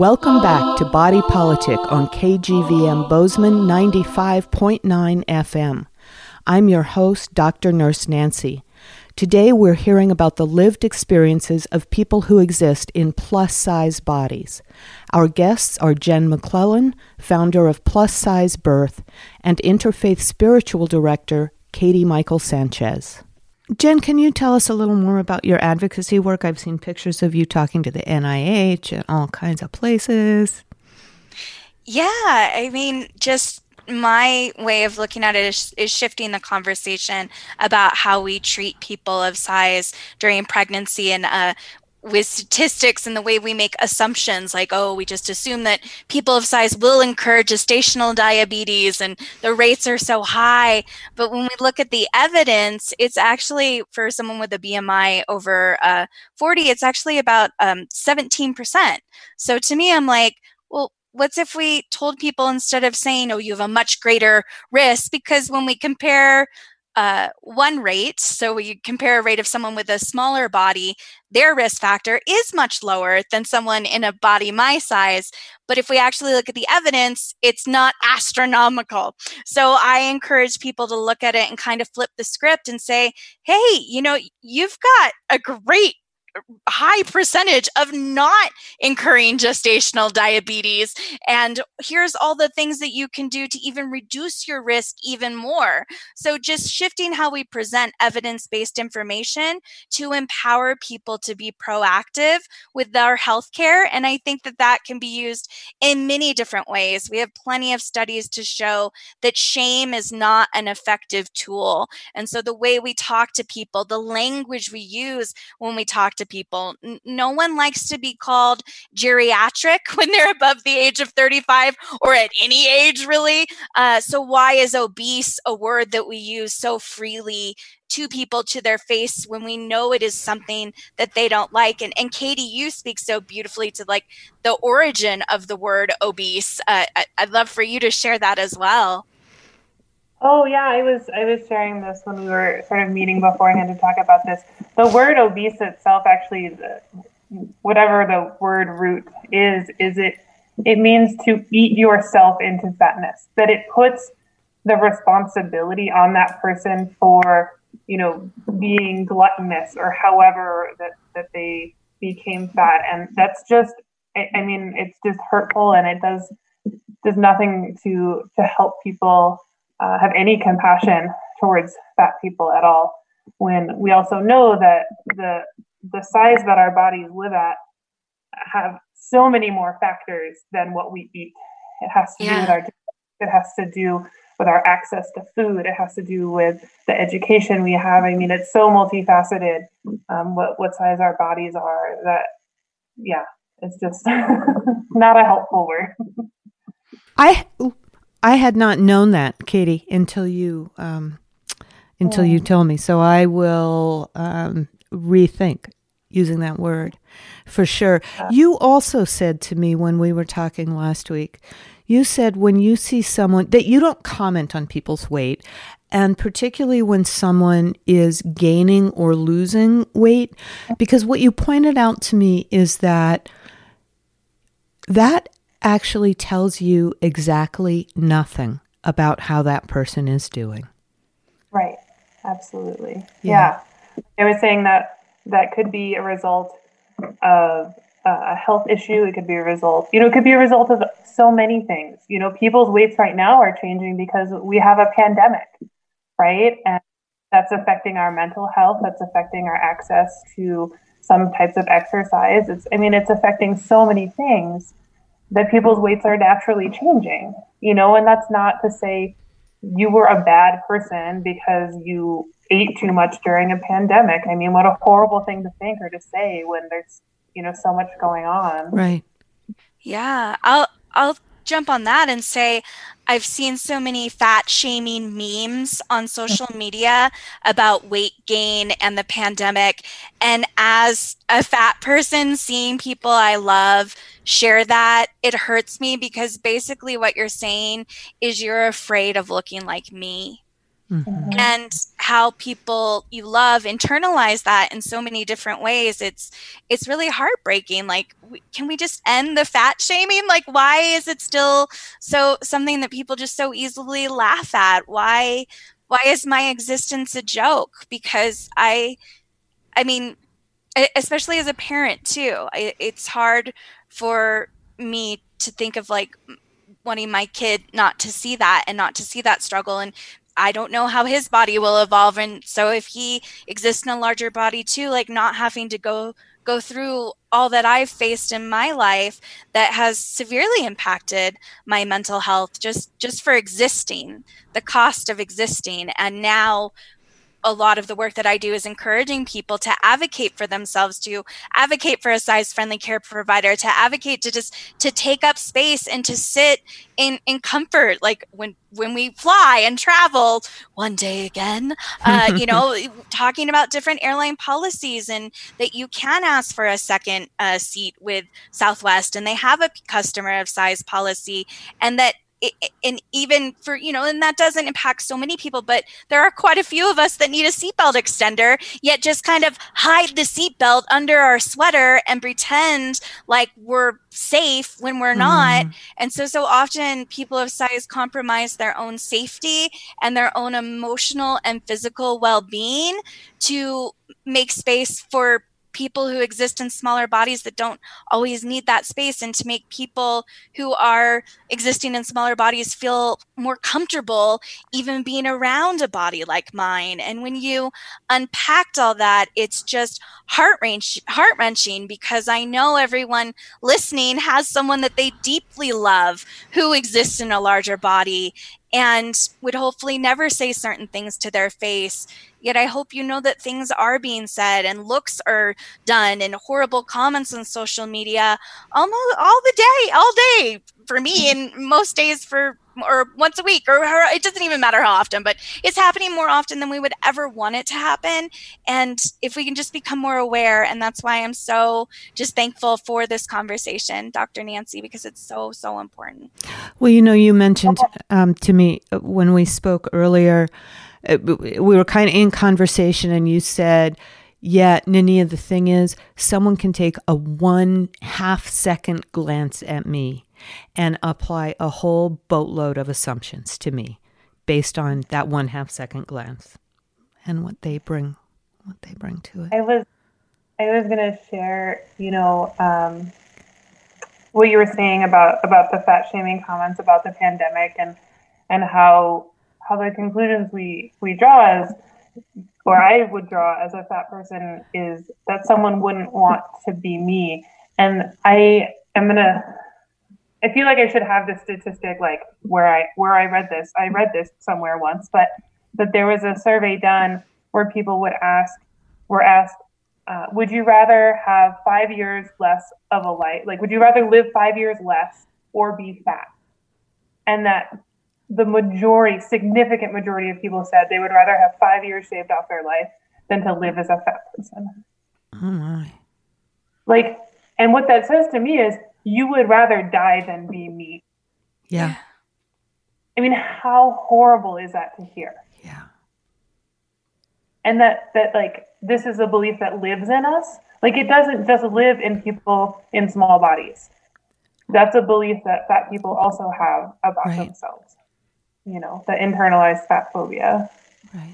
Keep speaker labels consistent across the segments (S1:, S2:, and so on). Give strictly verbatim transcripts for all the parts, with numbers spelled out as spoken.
S1: Welcome back to Body Politic on K G V M Bozeman ninety-five point nine F M. I'm your host, Doctor Nurse Nancy. Today we're hearing about the lived experiences of people who exist in plus-size bodies. Our guests are Jen McClellan, founder of Plus Size Birth, and Interfaith Spiritual Director Katie Michael Sanchez. Jen, can you tell us a little more about your advocacy work? I've seen pictures of you talking to the N I H and all kinds of places.
S2: Yeah, I mean, just my way of looking at it is, is shifting the conversation about how we treat people of size during pregnancy and uh, with statistics and the way we make assumptions like, oh, we just assume that people of size will incur gestational diabetes and the rates are so high. But when we look at the evidence, it's actually for someone with a B M I over uh, forty, it's actually about um, seventeen percent. So to me, I'm like, well, what's if we told people instead of saying, oh, you have a much greater risk? Because when we compare uh, one rate, so we compare a rate of someone with a smaller body, their risk factor is much lower than someone in a body my size. But if we actually look at the evidence, it's not astronomical. So I encourage people to look at it and kind of flip the script and say, hey, you know, you've got a great high percentage of not incurring gestational diabetes. And here's all the things that you can do to even reduce your risk even more. So just shifting how we present evidence-based information to empower people to be proactive with their healthcare. And I think that that can be used in many different ways. We have plenty of studies to show that shame is not an effective tool. And so the way we talk to people, the language we use when we talk to people. No one likes to be called geriatric when they're above the age of thirty-five or at any age, really. Uh, so why is obese a word that we use so freely to people to their face when we know it is something that they don't like? And, and Katie, you speak so beautifully to like the origin of the word obese. Uh, I, I'd love for you to share that as well.
S3: Oh yeah, I was I was sharing this when we were sort of meeting beforehand to talk about this. The word obese itself, actually, the, whatever the word root is, is it it means to eat yourself into fatness. That it puts the responsibility on that person for, you know, being gluttonous or however that that they became fat, and that's just I, I mean it's just hurtful, and it does does nothing to to help people Uh, have any compassion towards fat people at all, when we also know that the the size that our bodies live at have so many more factors than what we eat. It has to yeah. do with our it has to do with our access to food. It has to do with the education we have. I mean, it's so multifaceted, um, what what size our bodies are, that yeah, it's just not a helpful word.
S1: I I had not known that, Katie, until you um, until you told me. So I will um, rethink using that word for sure. Yeah. You also said to me when we were talking last week, you said when you see someone that you don't comment on people's weight, and particularly when someone is gaining or losing weight, because what you pointed out to me is that that actually tells you exactly nothing about how that person is doing.
S3: Right. Absolutely. Yeah. yeah. I was saying that that could be a result of a health issue. It could be a result, you know, it could be a result of so many things. You know, people's weights right now are changing because we have a pandemic, right? And that's affecting our mental health. That's affecting our access to some types of exercise. It's, I mean, it's affecting so many things that people's weights are naturally changing, you know, and that's not to say you were a bad person because you ate too much during a pandemic. I mean, what a horrible thing to think or to say when there's, you know, so much going on.
S1: Right.
S2: Yeah. I'll, I'll jump on that and say, I've seen so many fat shaming memes on social media about weight gain and the pandemic. And as a fat person, seeing people I love share that, it hurts me, because basically what you're saying is you're afraid of looking like me. Mm-hmm. And how people you love internalize that in so many different ways. It's it's really heartbreaking. Like, we, can we just end the fat shaming? Like, why is it still so something that people just so easily laugh at? Why why is my existence a joke? Because I I mean, especially as a parent too, I, it's hard for me to think of like wanting my kid not to see that and not to see that struggle. And I don't know how his body will evolve. And so if he exists in a larger body too, like not having to go go through all that I've faced in my life that has severely impacted my mental health just just for existing, the cost of existing. And now a lot of the work that I do is encouraging people to advocate for themselves, to advocate for a size-friendly care provider, to advocate to just to take up space and to sit in, in comfort. Like when when we fly and travel one day again, uh, you know, talking about different airline policies and that you can ask for a second uh, seat with Southwest and they have a customer of size policy, and that It, and even for, you know, and that doesn't impact so many people, but there are quite a few of us that need a seatbelt extender, yet just kind of hide the seatbelt under our sweater and pretend like we're safe when we're not. Mm. And so, so often people of size compromise their own safety and their own emotional and physical well-being to make space for people who exist in smaller bodies that don't always need that space, and to make people who are existing in smaller bodies feel more comfortable even being around a body like mine. And when you unpacked all that, it's just heart-wrenching, heart-wrenching because I know everyone listening has someone that they deeply love who exists in a larger body and would hopefully never say certain things to their face. Yet I hope you know that things are being said and looks are done and horrible comments on social media almost all the day, all day for me, and most days for, or once a week, or it doesn't even matter how often, but it's happening more often than we would ever want it to happen. And if we can just become more aware, and that's why I'm so just thankful for this conversation, Doctor Nancy, because it's so, so important.
S1: Well, you know, you mentioned um, to me when we spoke earlier, uh, we were kind of in conversation and you said, yeah, Nania, the thing is, someone can take a one half second glance at me and apply a whole boatload of assumptions to me based on that one half second glance and what they bring, what they bring to it.
S3: I was, I was going to share, you know, um, what you were saying about, about the fat shaming comments about the pandemic and, and how, how the conclusions we, we draw as, or I would draw as a fat person, is that someone wouldn't want to be me. And I am going to, I feel like I should have this statistic, like where I where I read this. I read this somewhere once, but but there was a survey done where people would ask, were asked, uh, would you rather have five years less of a life? Like, would you rather live five years less or be fat? And that the majority, significant majority of people said they would rather have five years shaved off their life than to live as a fat person.
S1: Oh my!
S3: Like, and what that says to me is, you would rather die than be me.
S1: Yeah.
S3: I mean, how horrible is that to hear?
S1: Yeah.
S3: And that, that like, this is a belief that lives in us. Like, it doesn't just live in people in small bodies. That's a belief that fat people also have about right. themselves. You know, the internalized fat phobia.
S1: Right.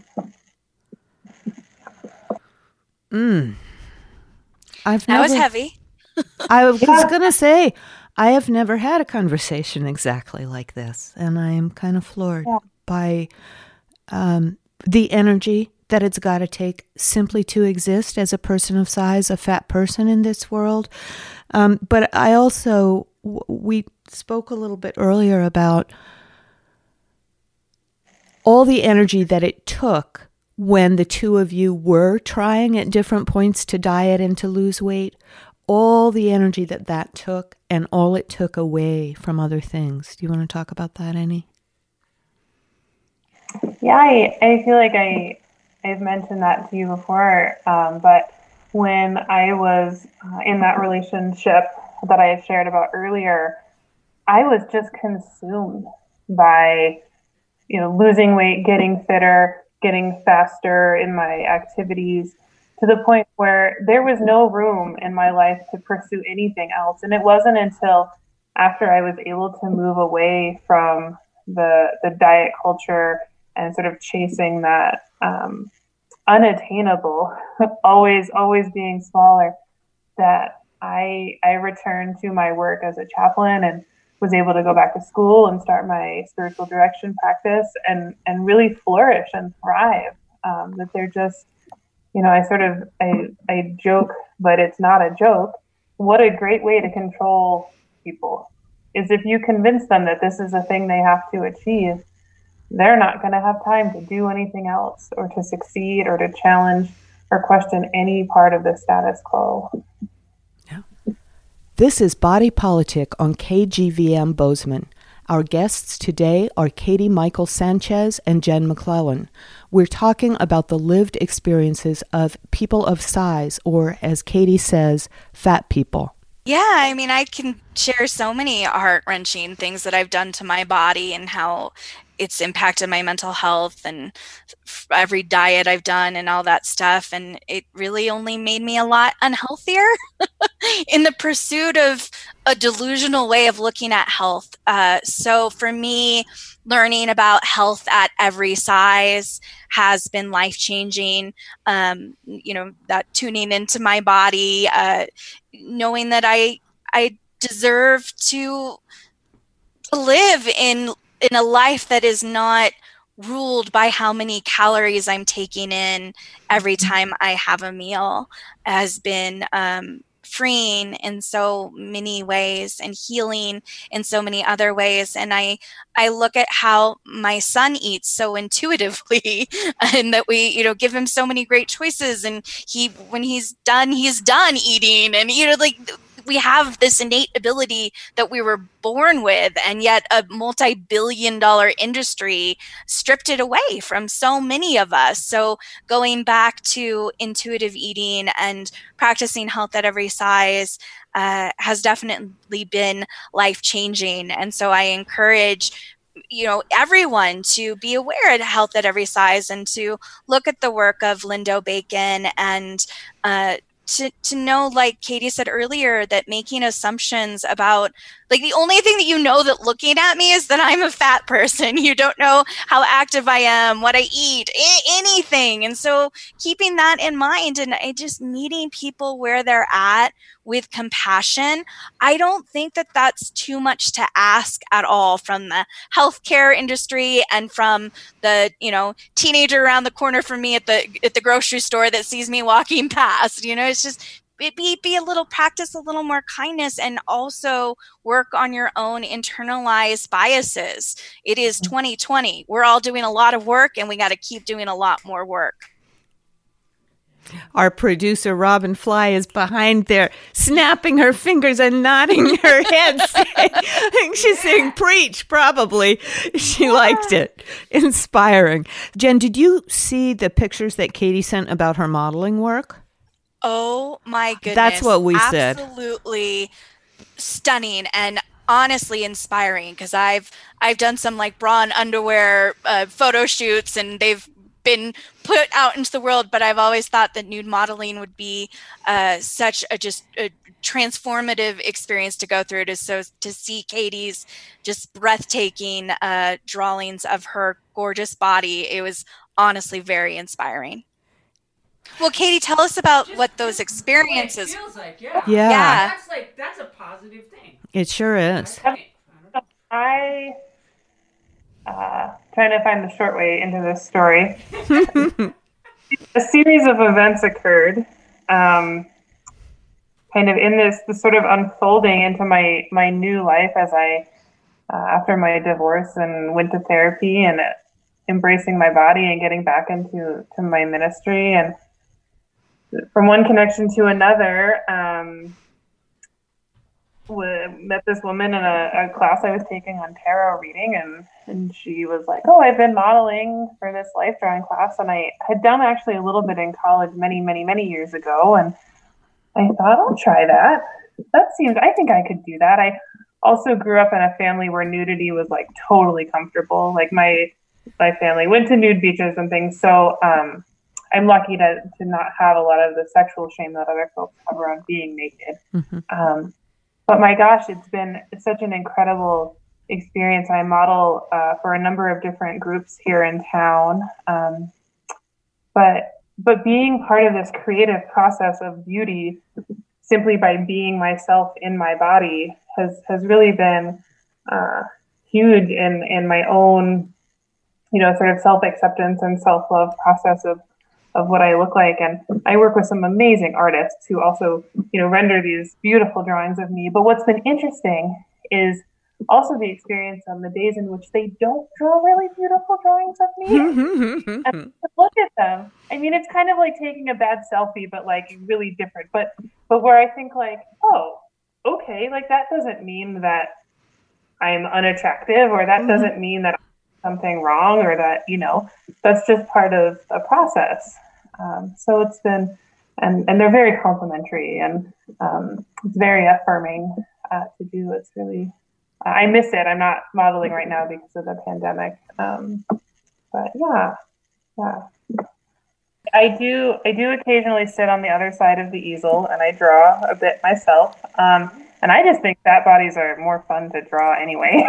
S1: Mm. I've
S2: that
S1: never...
S2: was heavy.
S1: I was yeah. going to say, I have never had a conversation exactly like this, and I am kind of floored yeah. by um, the energy that it's got to take simply to exist as a person of size, a fat person in this world. Um, but I also, w- we spoke a little bit earlier about all the energy that it took when the two of you were trying at different points to diet and to lose weight. All the energy that that took and all it took away from other things. Do you want to talk about that, Annie?
S3: Yeah, I, I feel like I, I've mentioned that to you before, um, but when I was uh, in that relationship that I had shared about earlier, I was just consumed by, you know, losing weight, getting fitter, getting faster in my activities, to the point where there was no room in my life to pursue anything else. And it wasn't until after I was able to move away from the the diet culture and sort of chasing that um, unattainable, always, always being smaller, that I I returned to my work as a chaplain and was able to go back to school and start my spiritual direction practice and, and really flourish and thrive. Um, that they're just, you know, I sort of, I, I joke, but it's not a joke. What a great way to control people is if you convince them that this is a thing they have to achieve, they're not going to have time to do anything else or to succeed or to challenge or question any part of the status quo.
S1: This is Body Politic on K G V M Bozeman. Our guests today are Katie Michael Sanchez and Jen McClellan. We're talking about the lived experiences of people of size, or as Katie says, fat people.
S2: Yeah, I mean, I can share so many heart-wrenching things that I've done to my body and how it's impacted my mental health and every diet I've done and all that stuff. And it really only made me a lot unhealthier in the pursuit of a delusional way of looking at health. Uh, so for me, learning about health at every size has been life-changing. Um, you know, that tuning into my body, uh, knowing that I I deserve to live in in a life that is not ruled by how many calories I'm taking in every time I have a meal has been um, freeing in so many ways and healing in so many other ways. And I, I look at how my son eats so intuitively and that we, you know, give him so many great choices. And he, when he's done, he's done eating. And, you know, like, we have this innate ability that we were born with, and yet a multi-billion dollar industry stripped it away from so many of us. So going back to intuitive eating and practicing health at every size uh, has definitely been life-changing. And so I encourage you know, everyone to be aware of health at every size and to look at the work of Lindo Bacon and uh, To, to know, like Katie said earlier, that making assumptions about, like, the only thing that you know that looking at me is that I'm a fat person. You don't know how active I am, what I eat, I- anything. And so keeping that in mind and I just meeting people where they're at with compassion, I don't think that that's too much to ask at all from the healthcare industry and from the, you know, teenager around the corner from me at the at the grocery store that sees me walking past. You know, it's just be be a little practice a little more kindness and also work on your own internalized biases. It is twenty twenty. We're all doing a lot of work and we got to keep doing a lot more work.
S1: Our producer, Robin Fly, is behind there, snapping her fingers and nodding her head. I think she's saying, preach, probably. She yeah. liked it. Inspiring. Jen, did you see the pictures that Katie sent about her modeling work?
S2: Oh, my goodness.
S1: That's what we
S2: Absolutely
S1: said.
S2: Absolutely stunning and honestly inspiring, because I've, I've done some like bra and underwear uh, photo shoots, and they've been put out into the world, but I've always thought that nude modeling would be uh, such a just a transformative experience to go through. To so to see Katie's just breathtaking uh, drawings of her gorgeous body, it was honestly very inspiring. Well, Katie, tell us about
S4: just,
S2: what those experiences.
S4: What it feels like, yeah.
S1: Yeah.
S2: yeah.
S4: That's like that's a positive thing.
S1: It sure is.
S4: I,
S3: I uh, trying to find the short way into this story. A series of events occurred, um, kind of in this, this sort of unfolding into my my new life as I, uh, after my divorce, and went to therapy and embracing my body and getting back into to my ministry, and from one connection to another. Um, met this woman in a, a class I was taking on tarot reading, and, and she was like, oh, I've been modeling for this life drawing class, and I had done actually a little bit in college many, many, many years ago, and I thought, I'll try that. That seems, I think I could do that. I also grew up in a family where nudity was like totally comfortable. Like my my family went to nude beaches and things. So um, I'm lucky to, to not have a lot of the sexual shame that other folks have around being naked. Mm-hmm. Um, but my gosh, it's been such an incredible experience. I model uh, for a number of different groups here in town. Um, but but being part of this creative process of beauty simply by being myself in my body has, has really been uh, huge in, in my own, you know, sort of self-acceptance and self-love process of of what I look like. And I work with some amazing artists who also, you know, render these beautiful drawings of me. But what's been interesting is also the experience on the days in which they don't draw really beautiful drawings of me. And look at them. I mean, it's kind of like taking a bad selfie, but like really different. But but where I think like, oh, okay, like that doesn't mean that I'm unattractive, or that mm-hmm. doesn't mean that I'm something wrong, or that, you know, that's just part of a process. Um, so it's been, and, and they're very complimentary, and um, it's very affirming uh, to do. It's really, uh, I miss it. I'm not modeling right now because of the pandemic. Um, but yeah, yeah. I do, I do occasionally sit on the other side of the easel and I draw a bit myself. Um, and I just think fat bodies are more fun to draw anyway.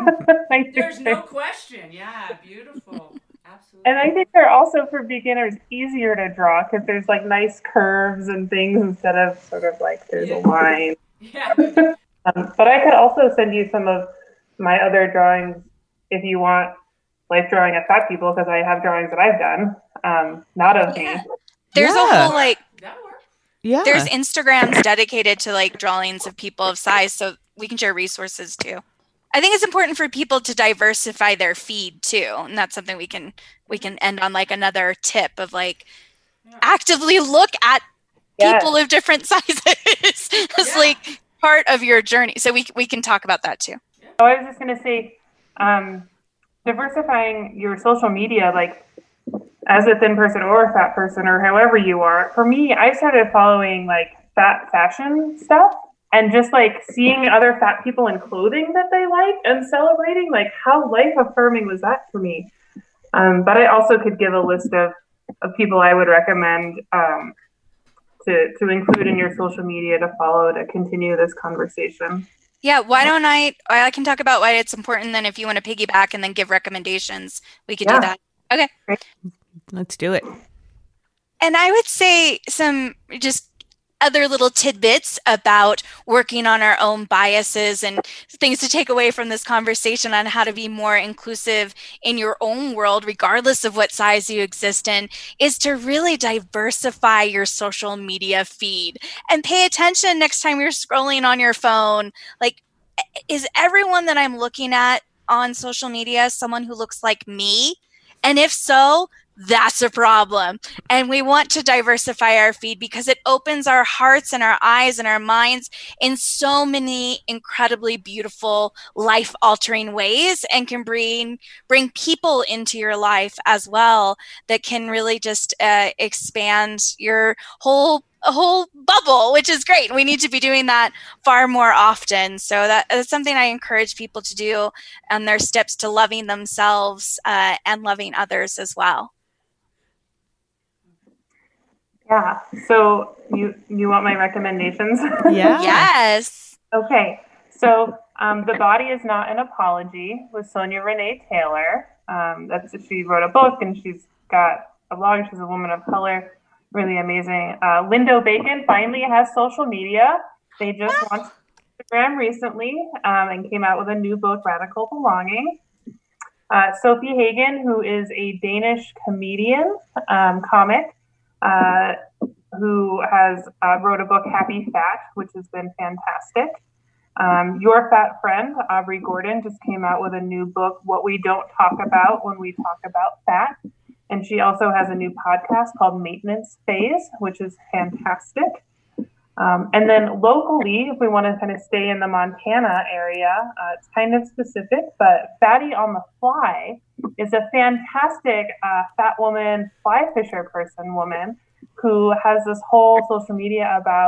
S4: There's no question. Yeah, beautiful. Absolutely.
S3: And I think they're also, for beginners, easier to draw because there's like nice curves and things instead of sort of like there's yeah. a line.
S4: Yeah.
S3: um, but I could also send you some of my other drawings if you want, life drawing of fat people, because I have drawings that I've done, um, not of yeah. me.
S2: There's
S1: yeah.
S2: a whole like,
S1: yeah.
S2: there's Instagrams dedicated to like drawings of people of size, so we can share resources too. I think it's important for people to diversify their feed too, and that's something we can we can end on like another tip of like actively look at yes. people of different sizes as yeah. like part of your journey. So we we can talk about that too.
S3: Oh, I was just gonna say, um, diversifying your social media, like as a thin person or a fat person or however you are. For me, I started following like fat fashion stuff. And just like seeing other fat people in clothing that they like and celebrating, like how life affirming was that for me? Um, but I also could give a list of, of people I would recommend um, to, to include in your social media to follow to continue this conversation.
S2: Yeah, why don't I, I can talk about why it's important. Then if you want to piggyback and then give recommendations, we could yeah. do that. Okay.
S1: Great. Let's do it.
S2: And I would say some just other little tidbits about working on our own biases and things to take away from this conversation on how to be more inclusive in your own world, regardless of what size you exist in, is to really diversify your social media feed and pay attention next time you're scrolling on your phone. Like, is everyone that I'm looking at on social media someone who looks like me? And if so, that's a problem. And we want to diversify our feed because it opens our hearts and our eyes and our minds in so many incredibly beautiful, life-altering ways, and can bring bring people into your life as well that can really just uh, expand your whole a whole bubble, which is great. We need to be doing that far more often. So that, that's something I encourage people to do, and their steps to loving themselves uh, and loving others as well.
S3: Yeah. So you you want my recommendations?
S1: Yeah.
S2: Yes.
S3: Okay. So um, The Body Is Not an Apology with Sonia Renee Taylor. Um, that's she wrote a book and she's got a blog. She's a woman of color. Really amazing. Uh, Lindo Bacon finally has social media. They just launched Instagram recently um, and came out with a new book, Radical Belonging. Uh, Sophie Hagen, who is a Danish comedian, um, comic, Uh, who has uh, wrote a book, Happy Fat, which has been fantastic. Um, Your Fat Friend, Aubrey Gordon, just came out with a new book, What We Don't Talk About When We Talk About Fat. And she also has a new podcast called Maintenance Phase, which is fantastic. Um, and then locally, if we want to kind of stay in the Montana area, uh, it's kind of specific, but Fatty on the Fly is a fantastic uh, fat woman, fly fisher person woman who has this whole social media about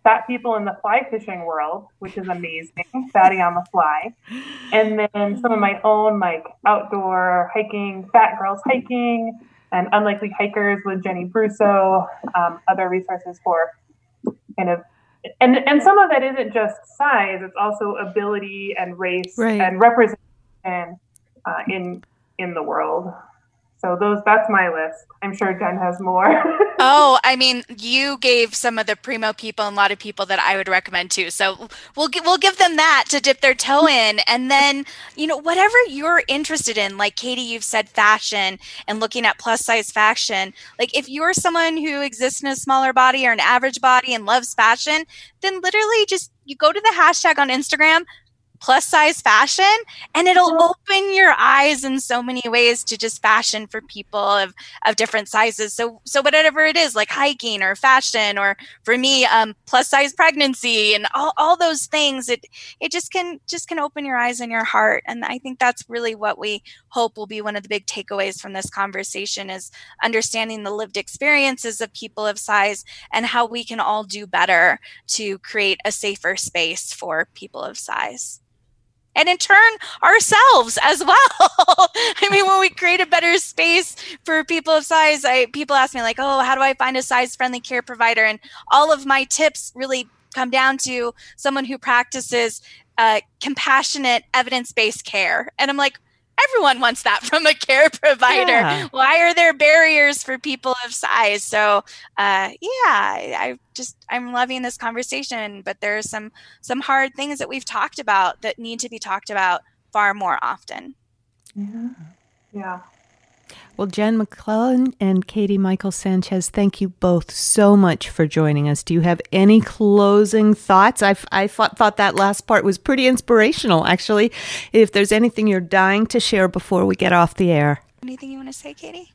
S3: fat people in the fly fishing world, which is amazing, Fatty on the Fly. And then some of my own like outdoor hiking, Fat Girls Hiking, and Unlikely Hikers with Jenny Brusso, um, other resources for kind of, and, and some of that isn't just size, it's also ability and race
S1: right.
S3: and representation uh, in in the world. So those, that's my list. I'm sure Jen has more.
S2: Oh, I mean, you gave some of the primo people and a lot of people that I would recommend too. So we'll we'll give them that to dip their toe in. And then, you know, whatever you're interested in, like Katie, you've said fashion and looking at plus size fashion. Like if you're someone who exists in a smaller body or an average body and loves fashion, then literally just you go to the hashtag on Instagram, plus size fashion, and it'll open your eyes in so many ways to just fashion for people of, of different sizes. So, so whatever it is, like hiking or fashion, or for me, um, plus size pregnancy and all, all those things, it, it just can, just can open your eyes and your heart. And I think that's really what we hope will be one of the big takeaways from this conversation, is understanding the lived experiences of people of size and how we can all do better to create a safer space for people of size. And in turn, ourselves as well. I mean, when we create a better space for people of size, I, people ask me like, oh, how do I find a size-friendly care provider? And all of my tips really come down to someone who practices uh, compassionate, evidence-based care. And I'm like, everyone wants that from a care provider. Yeah. Why are there barriers for people of size? So, uh, yeah, I, I just, I'm loving this conversation, but there's some, some hard things that we've talked about that need to be talked about far more often.
S3: Yeah. Yeah.
S1: Well, Jen McClellan and Katie Michael Sanchez, thank you both so much for joining us. Do you have any closing thoughts? I I thought, thought that last part was pretty inspirational, actually. If there's anything you're dying to share before we get off the air.
S2: Anything you want to say, Katie?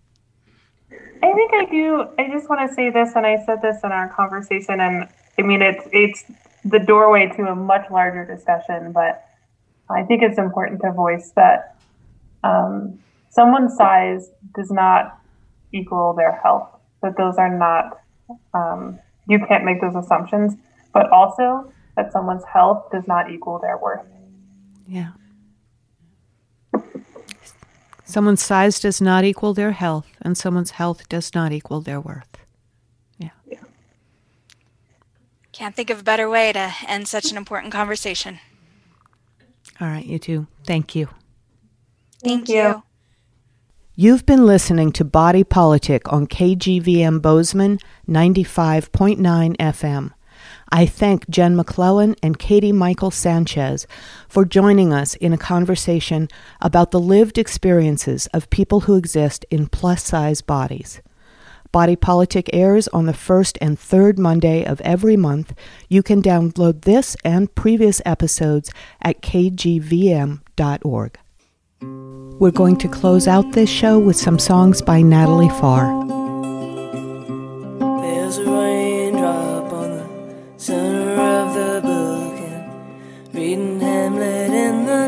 S3: I think I do. I just want to say this, and I said this in our conversation, and I mean, it's it's the doorway to a much larger discussion, but I think it's important to voice that um, someone's size does not equal their health, that those are not, um, you can't make those assumptions, but also that someone's health does not equal their worth.
S1: Yeah. Someone's size does not equal their health, and someone's health does not equal their worth. Yeah.
S3: yeah.
S2: Can't think of a better way to end such an important conversation.
S1: All right, you two. Thank you.
S2: Thank, Thank you. you.
S1: You've been listening to Body Politic on K G V M Bozeman ninety-five point nine F M. I thank Jen McClellan and Katie Michael Sanchez for joining us in a conversation about the lived experiences of people who exist in plus-size bodies. Body Politic airs on the first and third Monday of every month. You can download this and previous episodes at k g v m dot org. We're going to close out this show with some songs by Natalie Farr.
S5: There's a raindrop on the center of the book, and reading Hamlet in the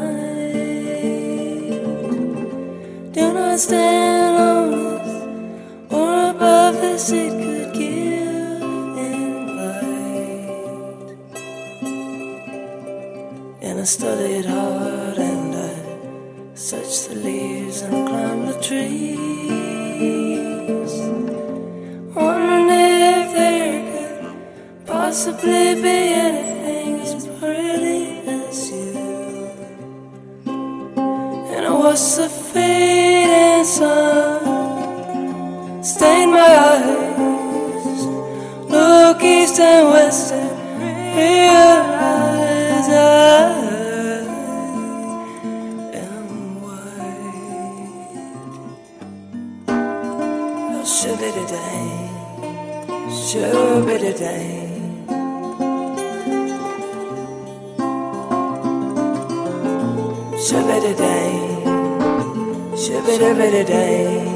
S5: night. Do not stand on this or above this, it could give in light. And I studied hard and I search the leaves and climb the trees, wondering if there could possibly be anything as pretty as you. And I watched the fading sun stain my eyes, look east and west and realize I Shabba-da-day, shabba-da-day, shabba-da-day, shabba-da-da-day.